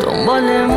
دنبال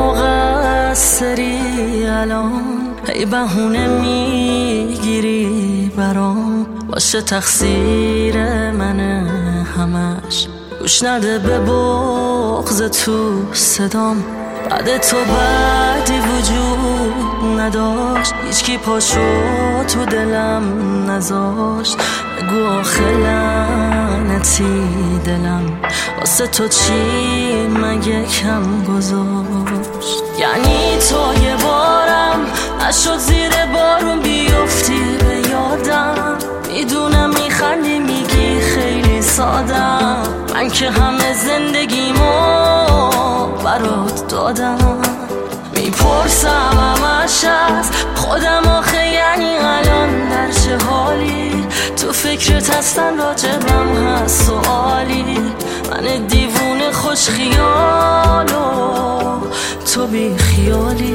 مقصری الان، هی بهونه میگیری برام، باشه تقصیر منه همش، گوش نده به بغض تو صدام. بعد تو بعدی وجود نداشت، هیچکی پاشو تو دلم نذاشت. بگو آخه لعنتی دلم واسه تو چی مگه کم گذاشت؟ یعنی تو یه بارم نشد زیر بارون بیفتی به یادم، میدونم میخندی میگی خیلی سادم، من که همه زندگیمو برات دادم. میپرسم همش از خودم آخه یعنی الان در چه حالی؟ تو فکرت هستن راجبم هست سوالی؟ من دیوونه خوش خیال و تو بی خیالی.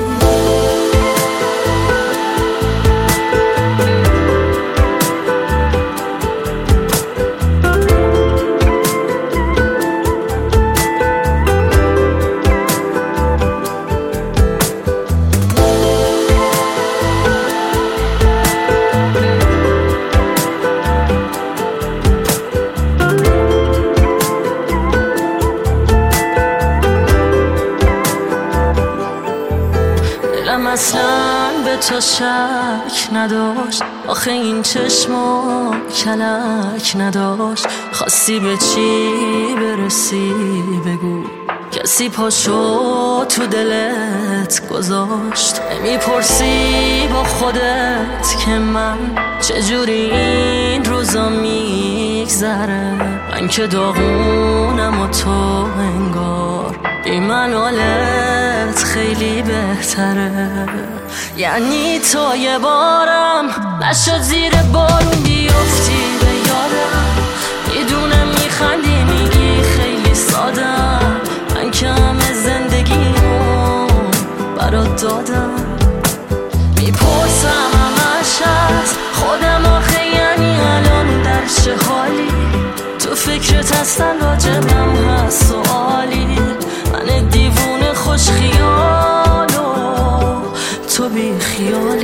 اصلا به تو شک نداشت، آخه این چشما کلک نداشت. خواستی به چی برسی بگو، کسی پاشو تو دلت گذاشت. میپرسی با خودت که من چجوری این روزا میگذره، من که داغونم و تو انگار بی من حالت خیلی بهتره. یعنی تو یه بارم نشد زیر بارون بیفتی به یادم، میدونم میخندی میگی خیلی سادم، من که همه زندگیمو برات دادم. میپرسم همش از خودم آخه یعنی الان در چه حالی؟ تو فکرت هستن راجبم هست سوالی؟ من دیوونه خوش خیال و تو بی خیالی.